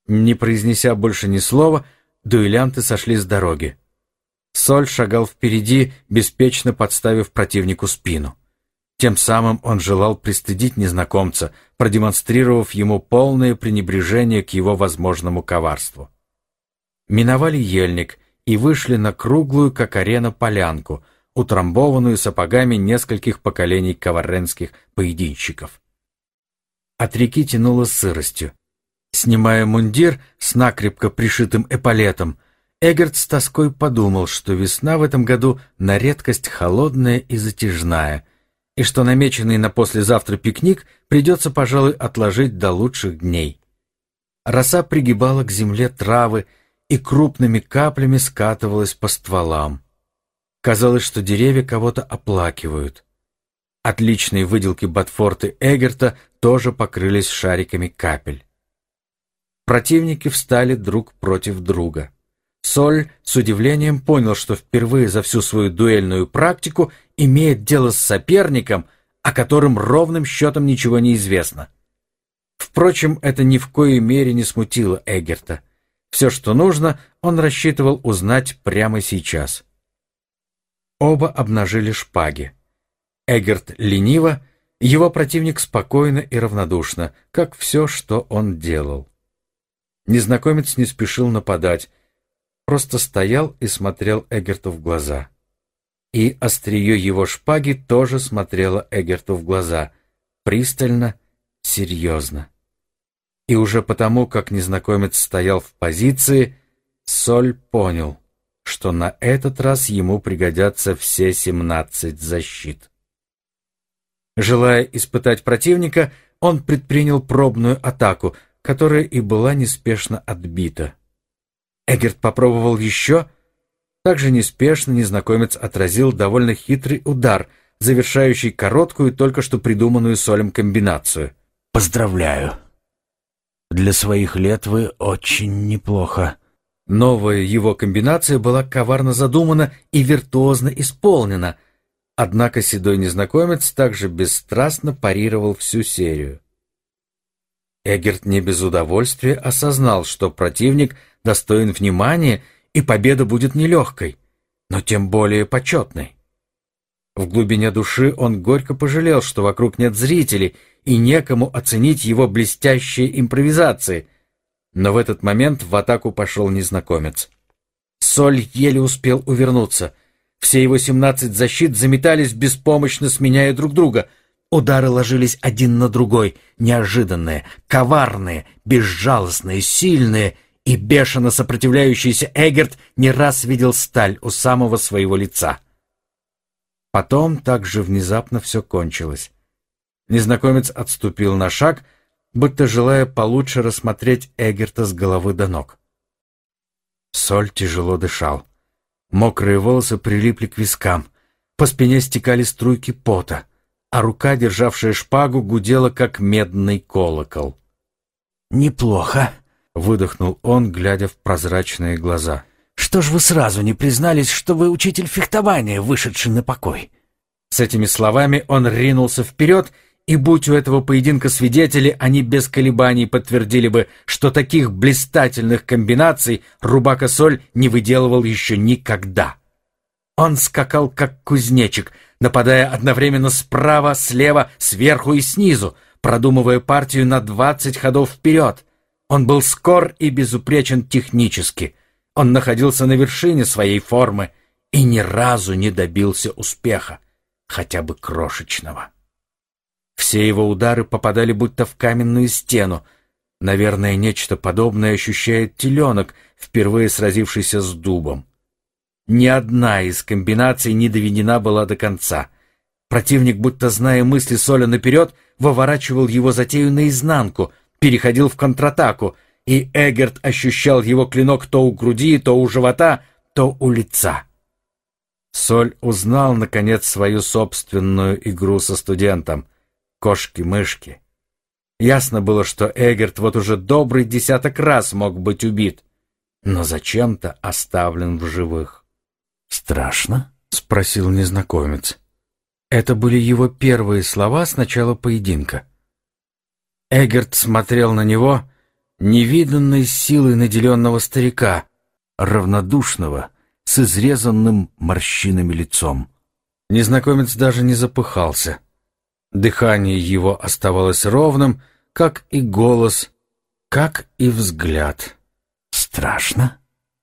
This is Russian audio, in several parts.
Не произнеся больше ни слова, дуэлянты сошли с дороги. Соль шагал впереди, беспечно подставив противнику спину. Тем самым он желал пристыдить незнакомца, продемонстрировав ему полное пренебрежение к его возможному коварству. Миновали ельник и вышли на круглую, как арена, полянку, утрамбованную сапогами нескольких поколений каварренских поединщиков. От реки тянуло сыростью. Снимая мундир с накрепко пришитым эполетом, Эгерт с тоской подумал, что весна в этом году на редкость холодная и затяжная, и что намеченный на послезавтра пикник придется, пожалуй, отложить до лучших дней. Роса пригибала к земле травы и крупными каплями скатывалась по стволам. Казалось, что деревья кого-то оплакивают. Отличные выделки ботфорты Эгерта тоже покрылись шариками капель. Противники встали друг против друга. Соль с удивлением понял, что впервые за всю свою дуэльную практику имеет дело с соперником, о котором ровным счетом ничего не известно. Впрочем, это ни в коей мере не смутило Эгерта. Все, что нужно, он рассчитывал узнать прямо сейчас. Оба обнажили шпаги. Эгерт лениво, его противник спокойно и равнодушно, как все, что он делал. Незнакомец не спешил нападать, просто стоял и смотрел Эгерту в глаза. И острие его шпаги тоже смотрело Эгерту в глаза, пристально, серьезно. И уже потому, как незнакомец стоял в позиции, Соль понял, что на этот раз ему пригодятся все 17 защит. Желая испытать противника, он предпринял пробную атаку, которая и была неспешно отбита. Эгерт попробовал еще. Также неспешно незнакомец отразил довольно хитрый удар, завершающий короткую, только что придуманную Солем комбинацию. «Поздравляю. Для своих лет вы очень неплохо». Новая его комбинация была коварно задумана и виртуозно исполнена, однако седой незнакомец также бесстрастно парировал всю серию. Эгерт не без удовольствия осознал, что противник достоин внимания, и победа будет нелегкой, но тем более почетной. В глубине души он горько пожалел, что вокруг нет зрителей и некому оценить его блестящие импровизации, но в этот момент в атаку пошел незнакомец. Соль еле успел увернуться. Все его 17 защит заметались, беспомощно сменяя друг друга. Удары ложились один на другой, неожиданные, коварные, безжалостные, сильные, и бешено сопротивляющийся Эгерт не раз видел сталь у самого своего лица. Потом так же внезапно все кончилось. Незнакомец отступил на шаг, будто желая получше рассмотреть Эгерта с головы до ног. Соль тяжело дышал. Мокрые волосы прилипли к вискам, по спине стекали струйки пота, а рука, державшая шпагу, гудела, как медный колокол. «Неплохо», — выдохнул он, глядя в прозрачные глаза. «Что ж вы сразу не признались, что вы учитель фехтования, вышедший на покой?» С этими словами он ринулся вперед, и будь у этого поединка свидетели, они без колебаний подтвердили бы, что таких блистательных комбинаций Рубака-Соль не выделывал еще никогда. Он скакал, как кузнечик, нападая одновременно справа, слева, сверху и снизу, продумывая партию на 20 ходов вперед. Он был скор и безупречен технически. Он находился на вершине своей формы и ни разу не добился успеха, хотя бы крошечного. Все его удары попадали будто в каменную стену. Наверное, нечто подобное ощущает теленок, впервые сразившийся с дубом. Ни одна из комбинаций не доведена была до конца. Противник, будто зная мысли Соля наперед, выворачивал его затею наизнанку, переходил в контратаку, и Эгерт ощущал его клинок то у груди, то у живота, то у лица. Соль узнал, наконец, свою собственную игру со студентом. Кошки-мышки. Ясно было, что Эгерт вот уже добрый 10 раз мог быть убит, но зачем-то оставлен в живых. «Страшно?» — спросил незнакомец. Это были его первые слова с начала поединка. Эгерт смотрел на него, невиданной силой наделенного старика, равнодушного, с изрезанным морщинами лицом. Незнакомец даже не запыхался. Дыхание его оставалось ровным, как и голос, как и взгляд. «Страшно?»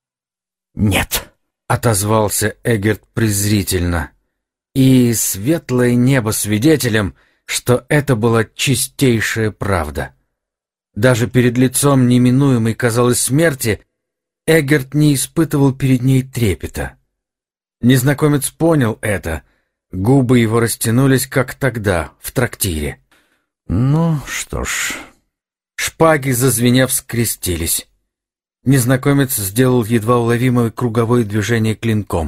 «Нет», — отозвался Эггерт презрительно. И светлое небо свидетелем, что это была чистейшая правда. Даже перед лицом неминуемой, казалось, смерти Эггерт не испытывал перед ней трепета. Незнакомец понял это. Губы его растянулись, как тогда, в трактире. «Ну, что ж...» Шпаги, зазвенев, скрестились. Незнакомец сделал едва уловимое круговое движение клинком.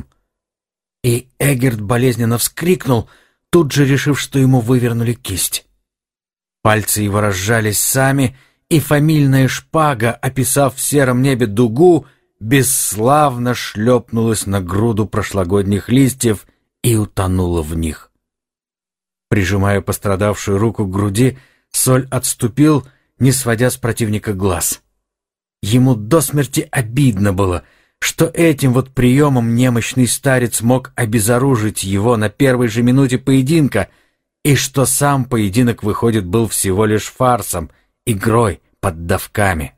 И Эггерт болезненно вскрикнул, тут же решив, что ему вывернули кисть. Пальцы его разжались сами, и фамильная шпага, описав в сером небе дугу, бесславно шлепнулась на груду прошлогодних листьев и утонула в них. Прижимая пострадавшую руку к груди, Соль отступил, не сводя с противника глаз. Ему до смерти обидно было, что этим вот приемом немощный старец мог обезоружить его на первой же минуте поединка, и что сам поединок, выходит, был всего лишь фарсом, игрой, поддавками.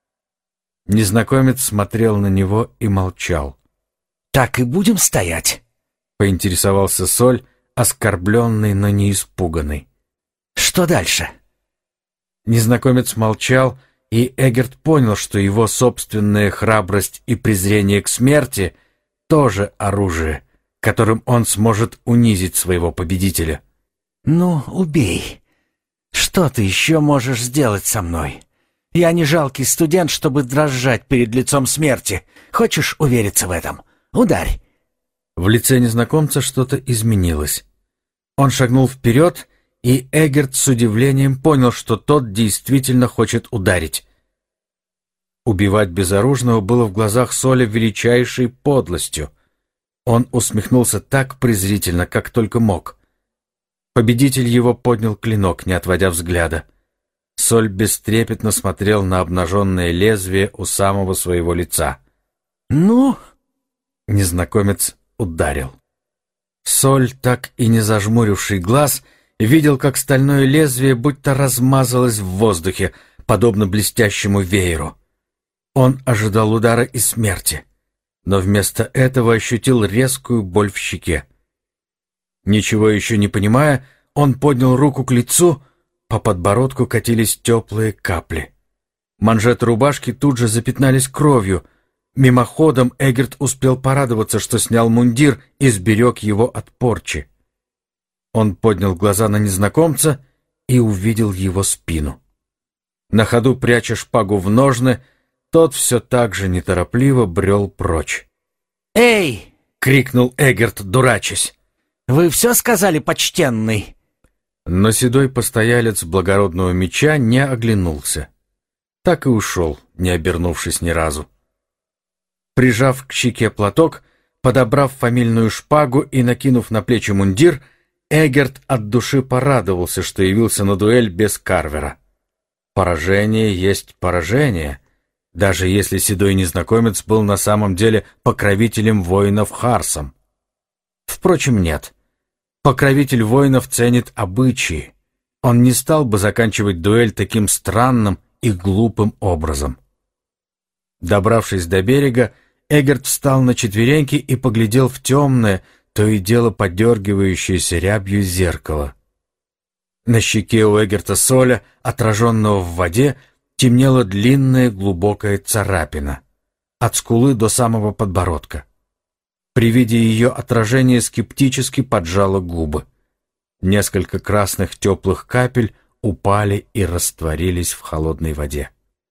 Незнакомец смотрел на него и молчал. «Так и будем стоять?» — поинтересовался Соль, оскорбленный, но не испуганный. «Что дальше?» Незнакомец молчал, и Эггерт понял, что его собственная храбрость и презрение к смерти тоже оружие, которым он сможет унизить своего победителя. «Ну, убей. Что ты еще можешь сделать со мной? Я не жалкий студент, чтобы дрожать перед лицом смерти. Хочешь увериться в этом? Ударь!» В лице незнакомца что-то изменилось. Он шагнул вперед, и Эггерт с удивлением понял, что тот действительно хочет ударить. Убивать безоружного было в глазах Соля величайшей подлостью. Он усмехнулся так презрительно, как только мог. Победитель его поднял клинок, не отводя взгляда. Соль бестрепетно смотрел на обнаженное лезвие у самого своего лица. «Ну?» Незнакомец ударил. Соль, так и не зажмуривший глаз, видел, как стальное лезвие будто размазалось в воздухе, подобно блестящему вееру. Он ожидал удара и смерти, но вместо этого ощутил резкую боль в щеке. Ничего еще не понимая, он поднял руку к лицу, по подбородку катились теплые капли. Манжеты рубашки тут же запятнались кровью. Мимоходом Эггерт успел порадоваться, что снял мундир и сберег его от порчи. Он поднял глаза на незнакомца и увидел его спину. На ходу, пряча шпагу в ножны, тот все так же неторопливо брел прочь. «Эй!» — крикнул Эггерт, дурачась. «Вы все сказали, почтенный?» Но седой постоялец благородного меча не оглянулся. Так и ушел, не обернувшись ни разу. Прижав к щеке платок, подобрав фамильную шпагу и накинув на плечи мундир, Эггерт от души порадовался, что явился на дуэль без Карвера. Поражение есть поражение, даже если седой незнакомец был на самом деле покровителем воинов Харсом. Впрочем, нет. Покровитель воинов ценит обычаи. Он не стал бы заканчивать дуэль таким странным и глупым образом. Добравшись до берега, Эггерт встал на четвереньки и поглядел в темное, то и дело подергивающееся рябью зеркало. На щеке у Эггерта Соля, отраженного в воде, темнела длинная глубокая царапина, от скулы до самого подбородка. При виде ее отражения скептически поджала губы. Несколько красных теплых капель упали и растворились в холодной воде.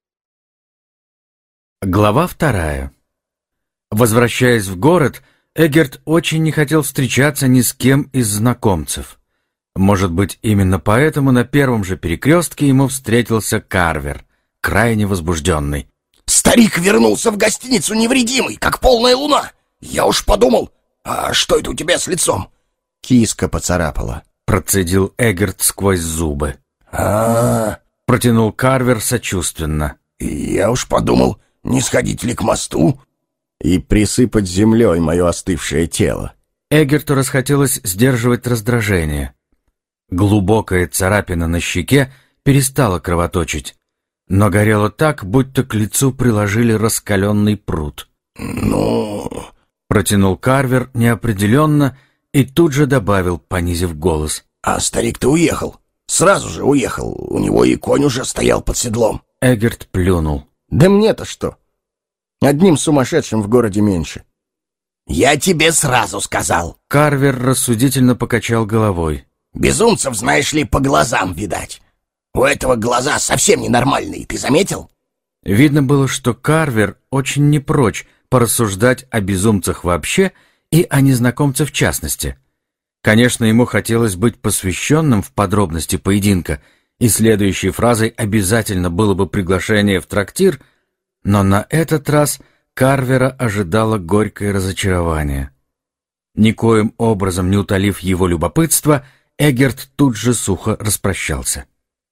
Глава 2. Возвращаясь в город, Эггерт очень не хотел встречаться ни с кем из знакомцев. Может быть, именно поэтому на первом же перекрестке ему встретился Карвер, крайне возбужденный. «Старик вернулся в гостиницу невредимый, как полная луна. Я уж подумал, а что это у тебя с лицом?» «Киска поцарапала», — процедил Эггерт сквозь зубы. «А-а-а», — протянул Карвер сочувственно. Я уж подумал, не сходить ли к мосту и присыпать землей мое остывшее тело. Эггерту расхотелось сдерживать раздражение. Глубокая царапина на щеке перестала кровоточить, но горело так, будто к лицу приложили раскаленный пруд. «Ну...» — протянул Карвер неопределенно и тут же добавил, понизив голос. «А старик-то уехал. Сразу же уехал. У него и конь уже стоял под седлом». Эггерт плюнул. «Да мне-то что? Одним сумасшедшим в городе меньше». «Я тебе сразу сказал». Карвер рассудительно покачал головой. «Безумцев, знаешь ли, по глазам видать. У этого глаза совсем ненормальные, ты заметил?» Видно было, что Карвер очень не прочь порассуждать о безумцах вообще и о незнакомце в частности. Конечно, ему хотелось быть посвященным в подробности поединка, и следующей фразой обязательно было бы приглашение в трактир, но на этот раз Карвера ожидало горькое разочарование. Никоим образом не утолив его любопытство, Эггерт тут же сухо распрощался.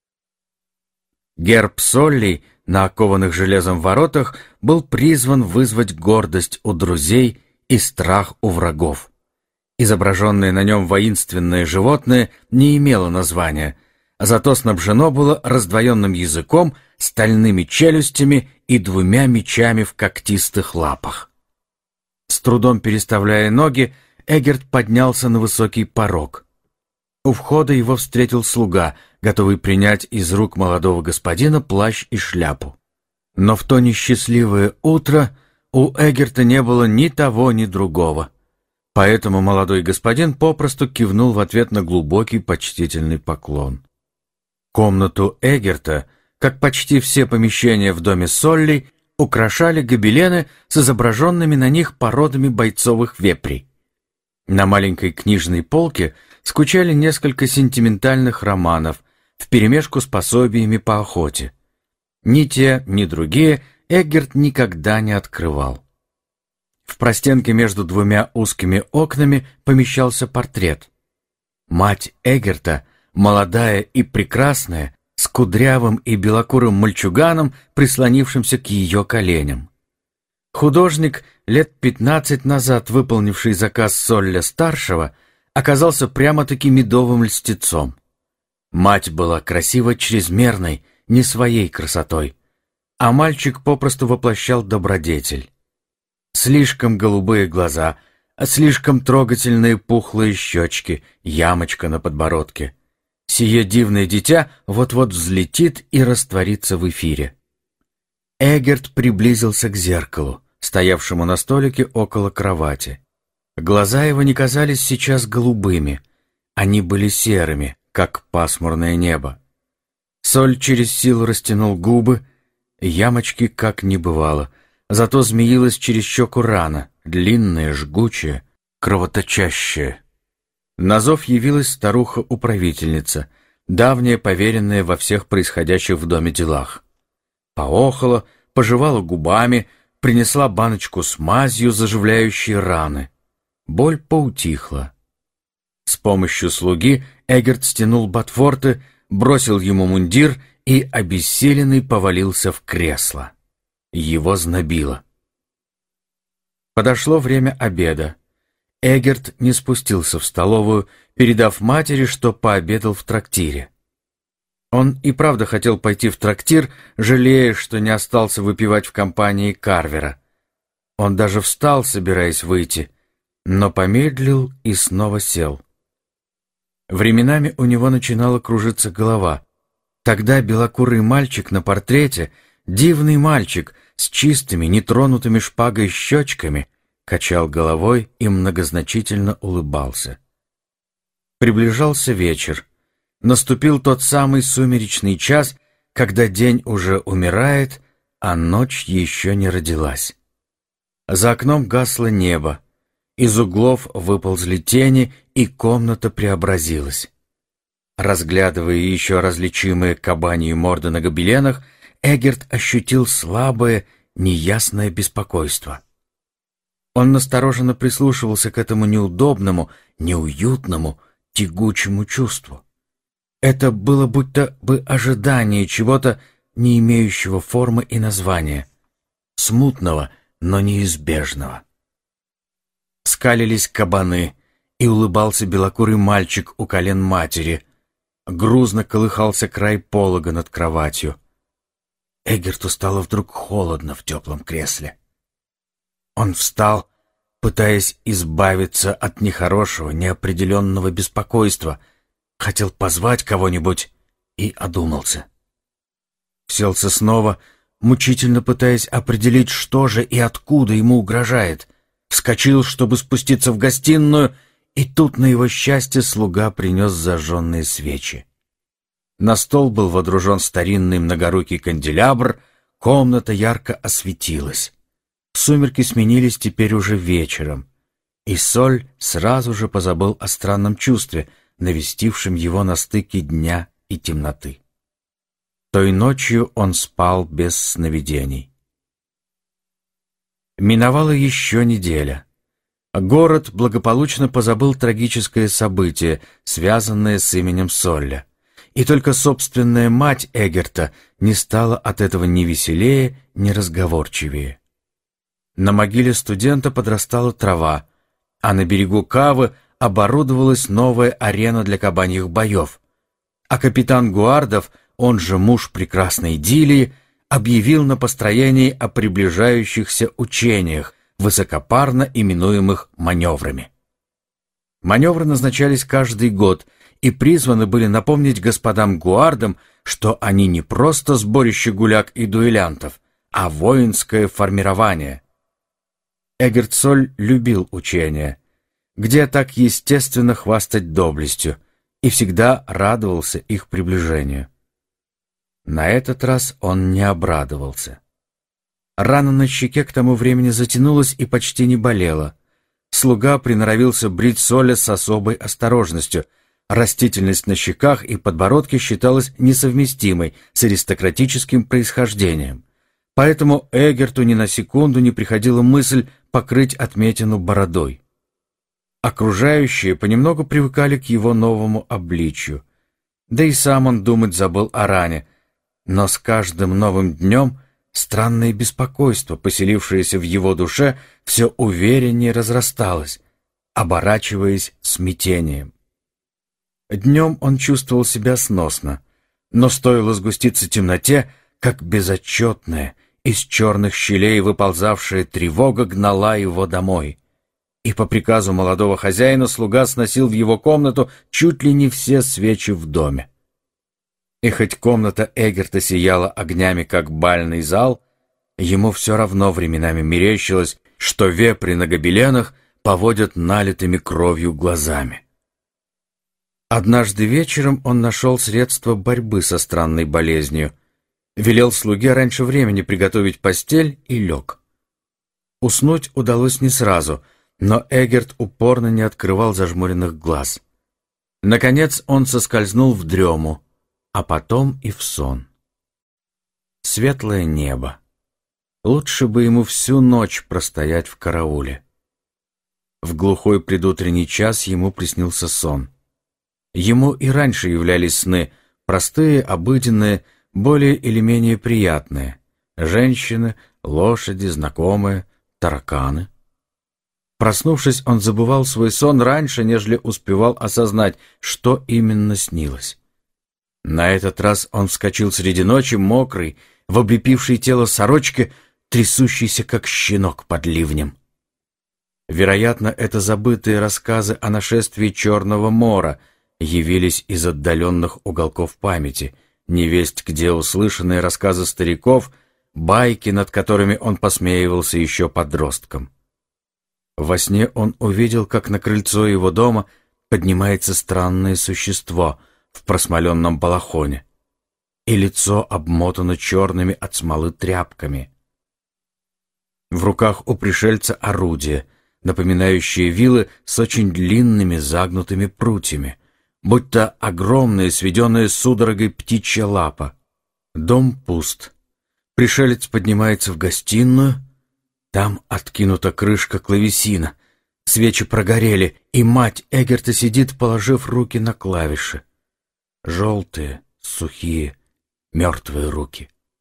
Герб Солли на окованных железом воротах был призван вызвать гордость у друзей и страх у врагов. Изображенное на нем воинственное животное не имело названия, зато снабжено было раздвоенным языком, стальными челюстями и 2 мечами в когтистых лапах. С трудом переставляя ноги, Эггерт поднялся на высокий порог. У входа его встретил слуга, готовый принять из рук молодого господина плащ и шляпу. Но в то несчастливое утро у Эггерта не было ни того, ни другого. Поэтому молодой господин попросту кивнул в ответ на глубокий почтительный поклон. Комнату Эггерта, как почти все помещения в доме Солли, украшали гобелены с изображенными на них породами бойцовых вепрей. На маленькой книжной полке скучали несколько сентиментальных романов вперемешку с пособиями по охоте. Ни те, ни другие Эггерт никогда не открывал. В простенке между 2 узкими окнами помещался портрет. Мать Эггерта, молодая и прекрасная, с кудрявым и белокурым мальчуганом, прислонившимся к ее коленям. Художник, лет 15 назад выполнивший заказ Солля-старшего, оказался прямо-таки медовым льстецом. Мать была красива чрезмерной, не своей красотой, а мальчик попросту воплощал добродетель. Слишком голубые глаза, слишком трогательные пухлые щечки, ямочка на подбородке. Сие дивное дитя вот-вот взлетит и растворится в эфире. Эггерт приблизился к зеркалу, стоявшему на столике около кровати. Глаза его не казались сейчас голубыми, они были серыми, как пасмурное небо. Соль через силу растянул губы, ямочки как не бывало, зато змеилась через щеку рана, длинная, жгучая, кровоточащая. На зов явилась старуха-управительница, давняя поверенная во всех происходящих в доме делах. Поохала, пожевала губами, принесла баночку с мазью, заживляющей раны. Боль поутихла. С помощью слуги Эггерт стянул ботфорты, бросил ему мундир и, обессиленный, повалился в кресло. Его знобило. Подошло время обеда. Эггерт не спустился в столовую, передав матери, что пообедал в трактире. Он и правда хотел пойти в трактир, жалея, что не остался выпивать в компании Карвера. Он даже встал, собираясь выйти, но помедлил и снова сел. Временами у него начинала кружиться голова. Тогда белокурый мальчик на портрете, дивный мальчик с чистыми, нетронутыми шпагой щечками, качал головой и многозначительно улыбался. Приближался вечер. Наступил тот самый сумеречный час, когда день уже умирает, а ночь еще не родилась. За окном гасло небо. Из углов выползли тени, и комната преобразилась. Разглядывая еще различимые кабаньи морды на гобеленах, Эггерт ощутил слабое, неясное беспокойство. Он настороженно прислушивался к этому неудобному, неуютному, тягучему чувству. Это было будто бы ожидание чего-то не имеющего формы и названия, смутного, но неизбежного. Скалились кабаны, и улыбался белокурый мальчик у колен матери. Грузно колыхался край полога над кроватью. Эггерту стало вдруг холодно в теплом кресле. Он встал, пытаясь избавиться от нехорошего, неопределенного беспокойства, хотел позвать кого-нибудь и одумался. Селся снова, мучительно пытаясь определить, что же и откуда ему угрожает. Вскочил, чтобы спуститься в гостиную, и тут, на его счастье, слуга принес зажженные свечи. На стол был водружен старинный многорукий канделябр, комната ярко осветилась. Сумерки сменились теперь уже вечером, и Соль сразу же позабыл о странном чувстве, навестившем его на стыке дня и темноты. Той ночью он спал без сновидений. Миновала еще неделя. Город благополучно позабыл трагическое событие, связанное с именем Солля. И только собственная мать Эггерта не стала от этого ни веселее, ни разговорчивее. На могиле студента подрастала трава, а на берегу Кавы оборудовалась новая арена для кабаньих боев. А капитан Гуардов, он же муж прекрасной Дилии, объявил на построении о приближающихся учениях, высокопарно именуемых маневрами. Маневры назначались каждый год и призваны были напомнить господам Гуардам, что они не просто сборище гуляк и дуэлянтов, а воинское формирование. Эггерт Соль любил учения, где так естественно хвастать доблестью, и всегда радовался их приближению. На этот раз он не обрадовался. Рана на щеке к тому времени затянулась и почти не болела. Слуга приноровился брить Соля с особой осторожностью. Растительность на щеках и подбородке считалась несовместимой с аристократическим происхождением. Поэтому Эггерту ни на секунду не приходила мысль покрыть отметину бородой. Окружающие понемногу привыкали к его новому обличью. Да и сам он думать забыл о ране. Но с каждым новым днем странное беспокойство, поселившееся в его душе, все увереннее разрасталось, оборачиваясь смятением. Днем он чувствовал себя сносно, но стоило сгуститься темноте, как безотчетная, из черных щелей выползавшая тревога гнала его домой. И по приказу молодого хозяина слуга сносил в его комнату чуть ли не все свечи в доме. И хоть комната Эггерта сияла огнями, как бальный зал, ему все равно временами мерещилось, что вепри на гобеленах поводят налитыми кровью глазами. Однажды вечером он нашел средство борьбы со странной болезнью, велел слуге раньше времени приготовить постель и лег. Уснуть удалось не сразу, но Эггерт упорно не открывал зажмуренных глаз. Наконец он соскользнул в дрему, а потом и в сон. Светлое небо. Лучше бы ему всю ночь простоять в карауле. В глухой предутренний час ему приснился сон. Ему и раньше являлись сны, простые, обыденные, более или менее приятные. Женщины, лошади, знакомые, тараканы. Проснувшись, он забывал свой сон раньше, нежели успевал осознать, что именно снилось. На этот раз он вскочил среди ночи, мокрый, в облепившей тело сорочке, трясущийся, как щенок под ливнем. Вероятно, это забытые рассказы о нашествии Черного Мора явились из отдаленных уголков памяти, невесть где услышанные рассказы стариков, байки, над которыми он посмеивался еще подростком. Во сне он увидел, как на крыльцо его дома поднимается странное существо в просмоленном балахоне, и лицо обмотано черными от смолы тряпками. В руках у пришельца орудие, напоминающее вилы с очень длинными загнутыми прутьями, будто огромная, сведенная судорогой птичья лапа. Дом пуст. Пришелец поднимается в гостиную. Там откинута крышка клавесина. Свечи прогорели, и мать Эггерта сидит, положив руки на клавиши. Желтые, сухие, мертвые руки.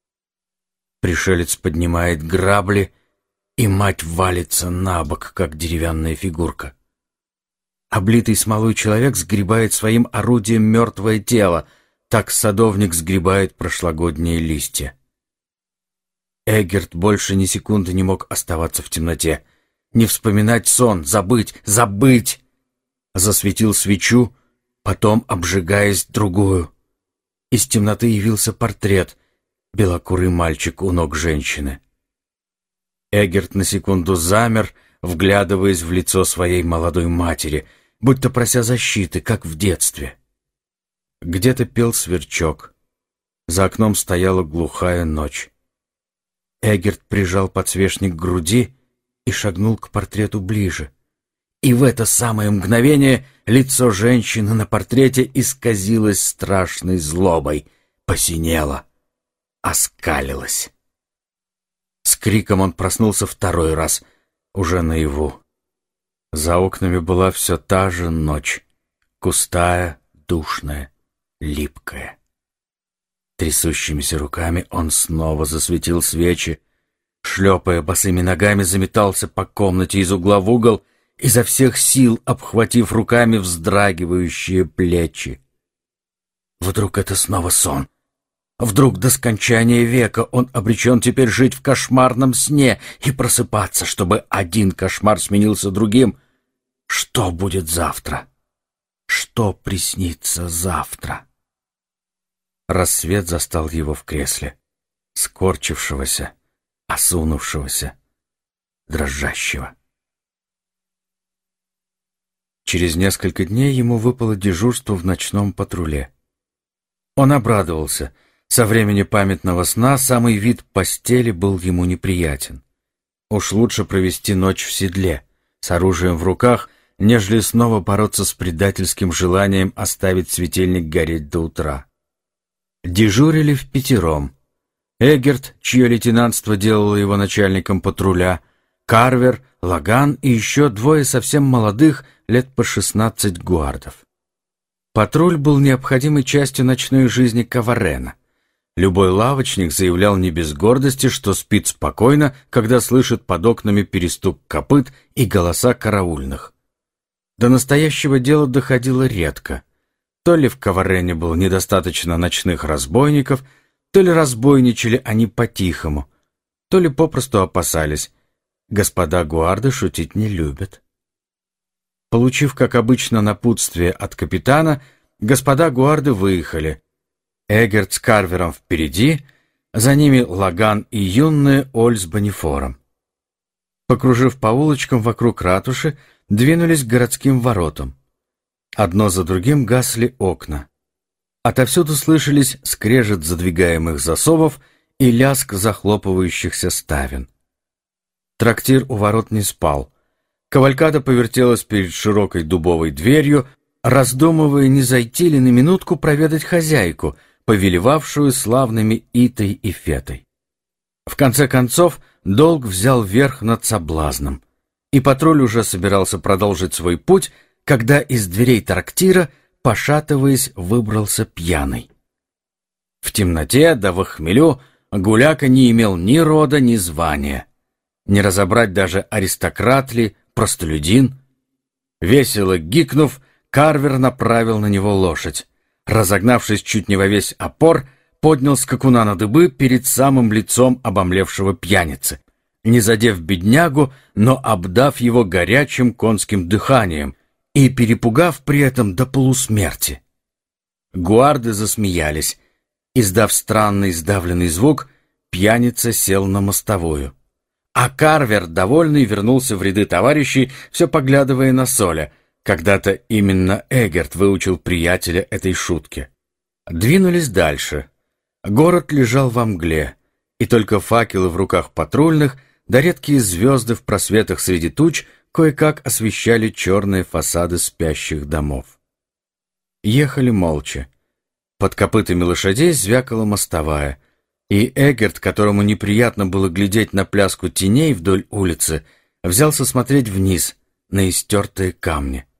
Пришелец поднимает грабли, и мать валится на бок, как деревянная фигурка. Облитый смолой человек сгребает своим орудием мертвое тело, так садовник сгребает прошлогодние листья. Эггерт больше ни секунды не мог оставаться в темноте. Не вспоминать сон, забыть, забыть! Засветил свечу, потом, обжигаясь, другую. Из темноты явился портрет, белокурый мальчик у ног женщины. Эггерт на секунду замер, вглядываясь в лицо своей молодой матери, будто прося защиты, как в детстве. Где-то пел сверчок. За окном стояла глухая ночь. Эггерт прижал подсвечник к груди и шагнул к портрету ближе. И в это самое мгновение лицо женщины на портрете исказилось страшной злобой, посинело, оскалилось. С криком он проснулся второй раз, уже наяву. За окнами была все та же ночь, густая, душная, липкая. Трясущимися руками он снова засветил свечи, шлепая босыми ногами, заметался по комнате из угла в угол, изо всех сил обхватив руками вздрагивающие плечи. Вдруг это снова сон? Вдруг до скончания века он обречен теперь жить в кошмарном сне и просыпаться, чтобы один кошмар сменился другим? Что будет завтра? Что приснится завтра? Рассвет застал его в кресле, скорчившегося, осунувшегося, дрожащего. Через несколько дней ему выпало дежурство в ночном патруле. Он обрадовался. Со времени памятного сна самый вид постели был ему неприятен. Уж лучше провести ночь в седле, с оружием в руках, нежели снова бороться с предательским желанием оставить светильник гореть до утра. Дежурили впятером. Эггерт, чье лейтенантство делало его начальником патруля, Карвер, Лаган и еще двое совсем молодых, лет по 16 гуардов. Патруль был необходимой частью ночной жизни Каварена. Любой лавочник заявлял не без гордости, что спит спокойно, когда слышит под окнами перестук копыт и голоса караульных. До настоящего дела доходило редко. То ли в Каварене было недостаточно ночных разбойников, то ли разбойничали они по-тихому, то ли попросту опасались. Господа гуарды шутить не любят. Получив, как обычно, напутствие от капитана, господа гуарды выехали. Эггерт с Карвером впереди, за ними Лаган и юная Оль с Бонифором. Покружив по улочкам вокруг ратуши, двинулись к городским воротам. Одно за другим гасли окна. Отовсюду слышались скрежет задвигаемых засовов и лязг захлопывающихся ставен. Трактир у ворот не спал. Кавалькада повертелась перед широкой дубовой дверью, раздумывая, не зайти ли на минутку проведать хозяйку, повелевавшую славными Итой и Фетой. В конце концов, долг взял верх над соблазном, и патруль уже собирался продолжить свой путь, когда из дверей трактира, пошатываясь, выбрался пьяный. В темноте да в хмелю гуляка не имел ни рода, ни звания. Не разобрать даже аристократ ли, простолюдин. Весело гикнув, Карвер направил на него лошадь. Разогнавшись чуть не во весь опор, поднял скакуна на дыбы перед самым лицом обомлевшего пьяницы, не задев беднягу, но обдав его горячим конским дыханием и перепугав при этом до полусмерти. Гуарды засмеялись. Издав странный сдавленный звук, пьяница сел на мостовую. А Карвер, довольный, вернулся в ряды товарищей, все поглядывая на Соля. Когда-то именно Эггерт выучил приятеля этой шутки. Двинулись дальше. Город лежал во мгле, и только факелы в руках патрульных, да редкие звезды в просветах среди туч кое-как освещали черные фасады спящих домов. Ехали молча. Под копытами лошадей звякала мостовая, и Эггерт, которому неприятно было глядеть на пляску теней вдоль улицы, взялся смотреть вниз, на истертые камни.